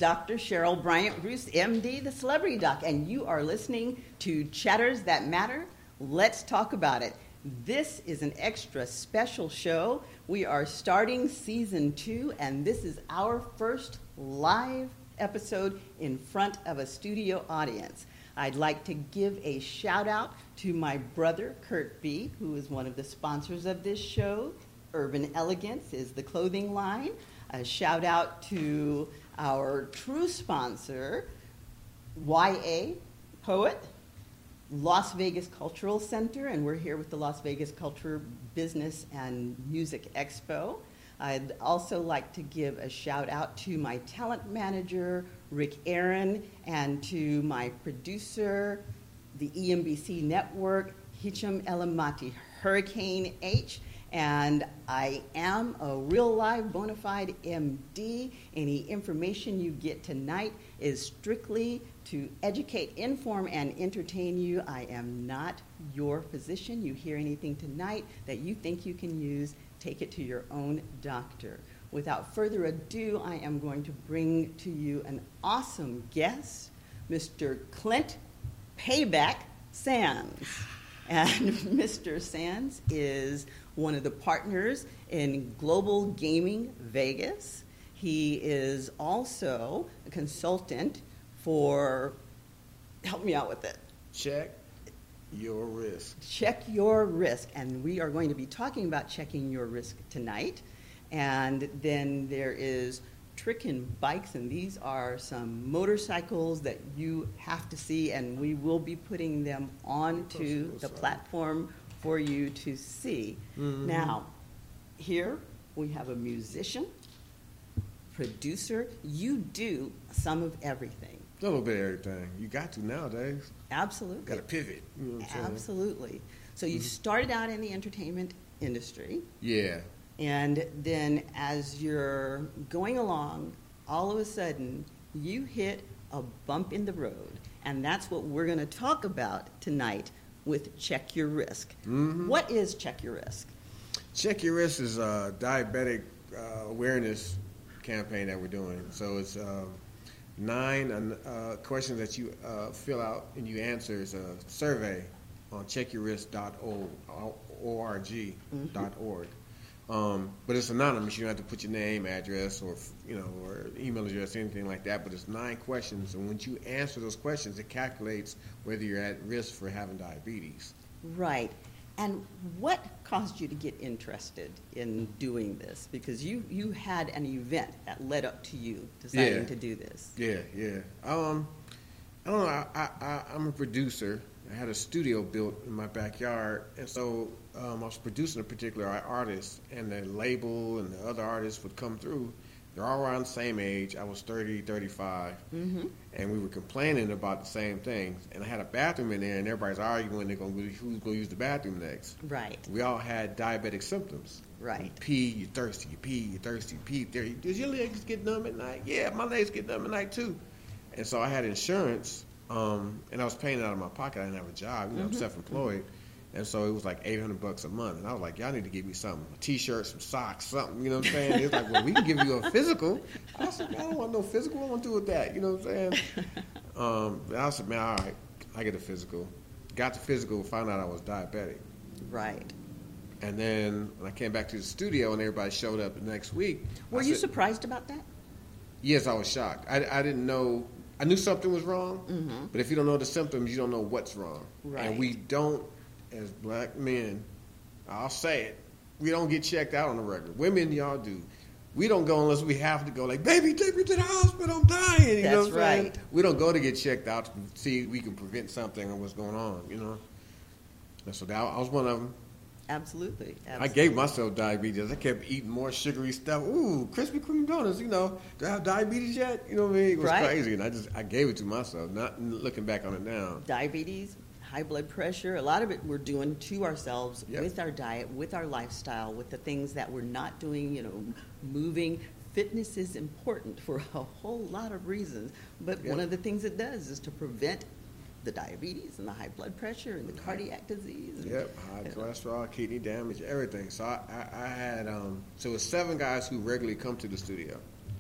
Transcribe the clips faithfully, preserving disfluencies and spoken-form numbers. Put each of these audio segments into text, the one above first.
Doctor Cheryl Bryant Bruce, M D, the Celebrity Doc, and you are listening to Chatters That Matter. Let's talk about it. This is an extra special show. We are starting season two, and this is our first live episode in front of a studio audience. I'd like to give a shout out to my brother, Kurt B., who is one of the sponsors of this show. Urban Elegance is the clothing line. A shout out to our true sponsor, Y A Poet, Las Vegas Cultural Center, and we're here with the Las Vegas Culture Business and Music Expo. I'd also like to give a shout out to my talent manager, Rick Aaron, and to my producer, the E M B C Network, Hicham Elamati, Hurricane H. And I am a real live bona fide M D. Any information you get tonight is strictly to educate, inform, and entertain you. I am not your physician. You hear anything tonight that you think you can use, take it to your own doctor. Without further ado, I am going to bring to you an awesome guest, Mister Clint Payback Sands. And Mister Sands is one of the partners in Global Gaming Vegas. He is also a consultant for, help me out with it. Check your risk. Check your risk. And we are going to be talking about checking your risk tonight. And then there is Trickin' Bikes, and these are some motorcycles that you have to see, and we will be putting them onto the platform for you to see. Mm-hmm. Now, here we have a musician, producer. You do some of everything. A little bit of everything. You got to nowadays. Absolutely. Got to pivot. You know what I'm saying? Absolutely. So you mm-hmm. started out in the entertainment industry. Yeah. And then as you're going along, all of a sudden, you hit a bump in the road. And that's what we're going to talk about tonight with Check Your Risk. Mm-hmm. What is Check Your Risk? Check Your Risk is a diabetic uh, awareness campaign that we're doing. So it's uh, nine uh, questions that you uh, fill out and you answer. It's a survey on check your risk dot org. Mm-hmm. Um, but it's anonymous. You don't have to put your name, address, or you know, or email address, anything like that. But it's nine questions, and once you answer those questions, it calculates whether you're at risk for having diabetes. Right. And what caused you to get interested in doing this? Because you, you had an event that led up to you deciding yeah. to do this. Yeah, yeah. Um, I don't know. I, I, I'm a producer. I had a studio built in my backyard, and so um, I was producing a particular artist, and the label and the other artists would come through. They're all around the same age. I was thirty, thirty-five, mm-hmm. and we were complaining about the same things. And I had a bathroom in there, and everybody's arguing they're gonna, who's going to use the bathroom next. Right. We all had diabetic symptoms. Right. You pee, you're thirsty, you pee, you're thirsty, you pee. There, does your legs get numb at night? Yeah, my legs get numb at night, too. And so I had insurance. Um, and I was paying it out of my pocket. I didn't have a job. You know, mm-hmm. I'm self-employed. Mm-hmm. And so it was like eight hundred bucks a month. And I was like, y'all need to give me something. A T-shirt, some socks, something. You know what I'm saying? It's like, well, we can give you a physical. I said, man, I don't want no physical. What am I going to do with that? You know what I'm saying? um, and I said, man, all right, I get a physical. Got the physical, found out I was diabetic. Right. And then when I came back to the studio and everybody showed up the next week. Were I you said, surprised about that? Yes, I was shocked. I, I didn't know. I knew something was wrong, mm-hmm. but if you don't know the symptoms, you don't know what's wrong. Right. And we don't, as black men, I'll say it, we don't get checked out on the regular. Women, y'all do. We don't go unless we have to go, like, baby, take me to the hospital, I'm dying. You That's know what I'm right. saying? We don't go to get checked out to see if we can prevent something or what's going on, you know? And so that, I was one of them. Absolutely. Absolutely. I gave myself diabetes. I kept eating more sugary stuff. Ooh, Krispy Kreme donuts, you know. Do I have diabetes yet? You know what I mean? It was right. crazy. And I just, I gave it to myself, not looking back on it now. Diabetes, high blood pressure, a lot of it we're doing to ourselves yep. with our diet, with our lifestyle, with the things that we're not doing, you know, moving. Fitness is important for a whole lot of reasons. But yep. one of the things it does is to prevent the diabetes and the high blood pressure and the cardiac disease. Yep, high cholesterol, kidney damage, everything. So I, I, I had, um, so it was seven guys who regularly come to the studio.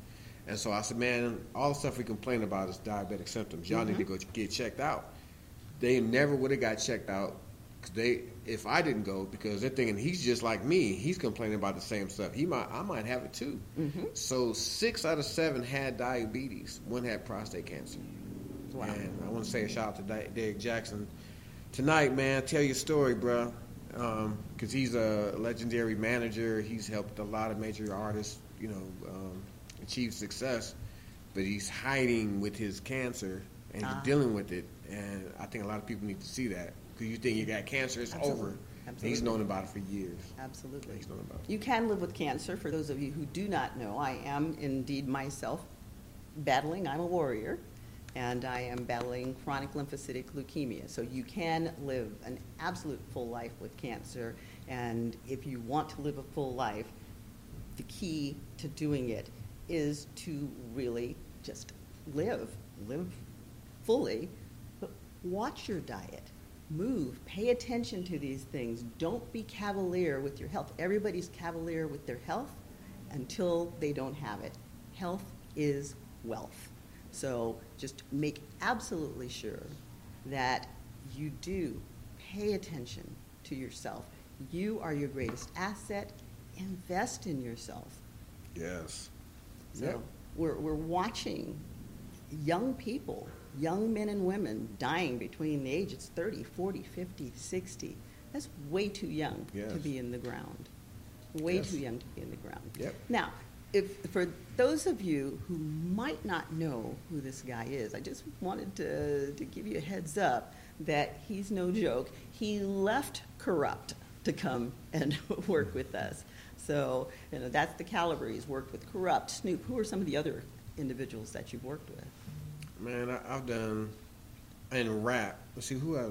And so I said, man, all the stuff we complain about is diabetic symptoms. Y'all Mm-hmm. need to go get checked out. They never would have got checked out. Cause they, if I didn't go, because they're thinking he's just like me. He's complaining about the same stuff. He might, I might have it too. Mm-hmm. So six out of seven had diabetes. One had prostate cancer. Wow. And I want to say a shout out to Di- Derek Jackson tonight, man. Tell your story, bro. Um, because he's a legendary manager. He's helped a lot of major artists, you know, um, achieve success. But he's hiding with his cancer and he's Ah. dealing with it. And I think a lot of people need to see that. Because you think you got cancer, it's Absolutely. over. Absolutely. He's known about it for years. Absolutely. He's known about it. You can live with cancer. For those of you who do not know, I am indeed myself battling. I'm a warrior, and I am battling chronic lymphocytic leukemia. So you can live an absolute full life with cancer, and if you want to live a full life, the key to doing it is to really just live, live fully, but watch your diet. Move, pay attention to these things. Don't be cavalier with your health. Everybody's cavalier with their health until they don't have it. Health is wealth. So just make absolutely sure that you do pay attention to yourself. You are your greatest asset. Invest in yourself. Yes. So Yep. we're, we're watching young people, young men and women dying between the ages thirty, forty, fifty, sixty. That's way too young Yes. to be in the ground. Way Yes. too young to be in the ground. Yep. Now, if for those of you who might not know who this guy is, I just wanted to, to give you a heads up that he's no joke. He left Corrupt to come and work with us. So, you know, that's the caliber. He's worked with Corrupt, Snoop. Who are some of the other individuals that you've worked with? Man, I, I've done in rap. Let's see who I.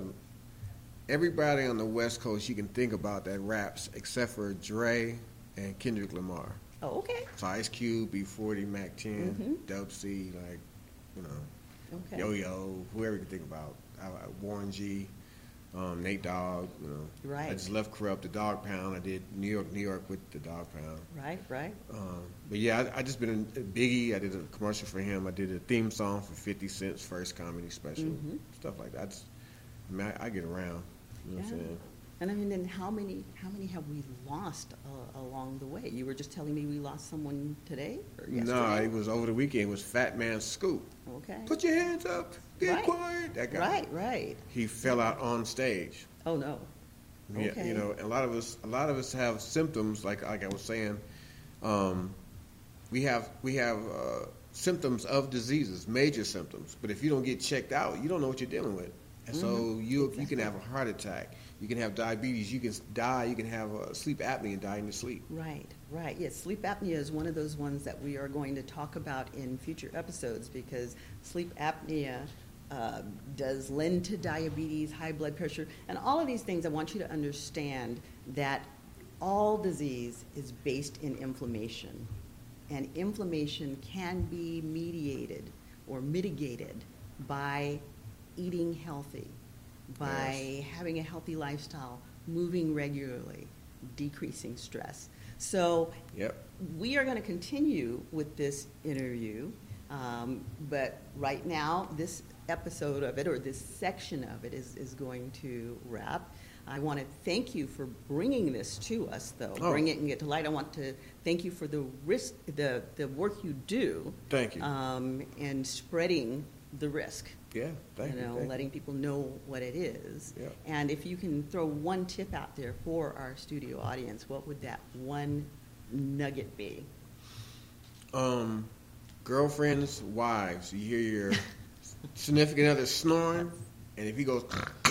Everybody on the West Coast you can think about that raps, except for Dre and Kendrick Lamar. Oh, okay. So Ice Cube, B forty, Mac ten, Mhm. Dub C, like you know, Okay. Yo Yo, whoever you can think about. I, I, Warren G, um, Nate Dogg. You know, Right. I just left Corrupt, the Dog Pound. I did New York, New York with the Dog Pound. Right, right. Um, but yeah, I, I just been in Biggie. I did a commercial for him. I did a theme song for fifty Cent's first comedy special, Mhm. stuff like that. I, just, I, mean, I, I get around. You know what I'm Yeah. saying? And I mean, then how many how many have we lost uh, along the way? You were just telling me we lost someone today or yesterday. No, it was over the weekend. It was Fat Man Scoop. Okay. Put your hands up. Get Right. quiet. That guy. Right, right. He fell out on stage. Oh no. Yeah, Okay. you know, a lot of us, a lot of us have symptoms. Like like I was saying, um, we have we have uh, symptoms of diseases, major symptoms. But if you don't get checked out, you don't know what you're dealing with. And so Mhm. you you Exactly. can have a heart attack, you can have diabetes, you can die, you can have uh, sleep apnea and die in your sleep. Right, right. Yes, sleep apnea is one of those ones that we are going to talk about in future episodes because sleep apnea uh, does lend to diabetes, high blood pressure, and all of these things. I want you to understand that all disease is based in inflammation, and inflammation can be mediated or mitigated by eating healthy, by Yes. having a healthy lifestyle, moving regularly, decreasing stress. So Yep. we are going to continue with this interview, um, but right now this episode of it, or this section of it, is, is going to wrap. I want to thank you for bringing this to us, though. Oh. Bring it and get to light. I want to thank you for the risk, the, the work you do. Thank you. Um, and spreading the risk. Yeah. Thank you. You know, thank letting people know what it is. Yeah. And if you can throw one tip out there for our studio audience, what would that one nugget be? you. Um, girlfriends, wives. You hear your significant other snoring, and if he goes,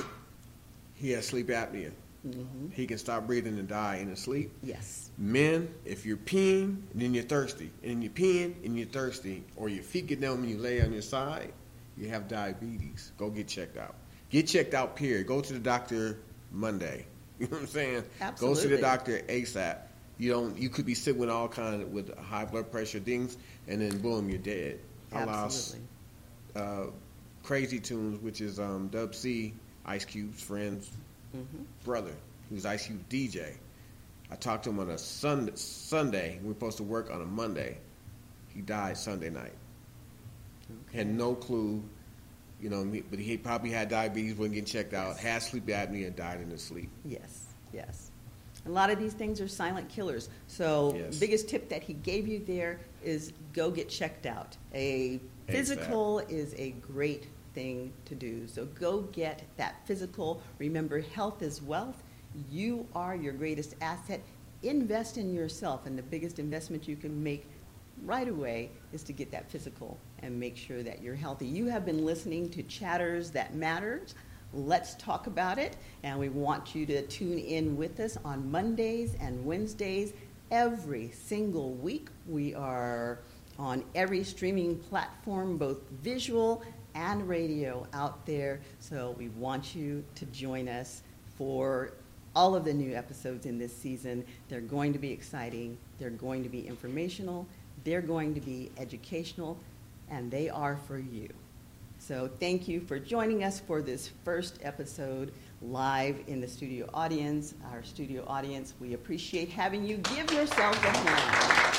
he has sleep apnea. Mm-hmm. He can stop breathing and die in his sleep. Yes. Men, if you're peeing and then you're thirsty, and you're peeing and you're thirsty, or your feet get numb when you lay on your side, you have diabetes. Go get checked out. Get checked out, period. Go to the doctor Monday. You know what I'm saying? Absolutely. Go to the doctor ASAP. You don't. You could be sick with all kind of with high blood pressure things, and then boom, you're dead. I lost Absolutely. uh, Crazy Tunes, which is um, Dub C, Ice Cube's friend's Mm-hmm. brother, who's Ice Cube D J. I talked to him on a Sunday. Sunday. We were supposed to work on a Monday. He died Sunday night. Okay. Had no clue, you know, but he probably had diabetes, wasn't getting checked out, had sleep apnea, and died in his sleep. Yes, yes. A lot of these things are silent killers. So yes. The biggest tip that he gave you there is go get checked out. A physical exactly. is a great thing to do. So go get that physical. Remember, health is wealth. You are your greatest asset. Invest in yourself, and the biggest investment you can make right away is to get that physical and make sure that you're healthy. You have been listening to Chatters That Matters. Let's talk about it, and we want you to tune in with us on Mondays and Wednesdays every single week. We are on every streaming platform, both visual and radio out there, so we want you to join us for all of the new episodes in this season. They're going to be exciting, they're going to be informational, they're going to be educational, and they are for you. So thank you for joining us for this first episode live in the studio audience. Our studio audience, we appreciate having you. Give yourselves a hand.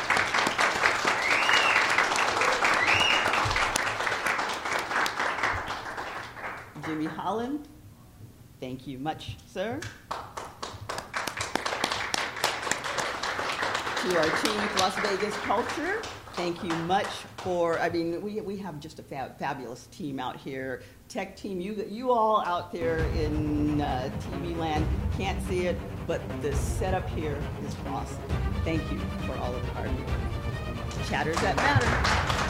Jimmy Holland, thank you much, sir. To our team, Las Vegas Culture, thank you much for, I mean, we, we have just a fab, fabulous team out here. Tech team, you, you all out there in uh, T V land can't see it, but the setup here is awesome. Thank you for all of the hard work. Chatters That Matter.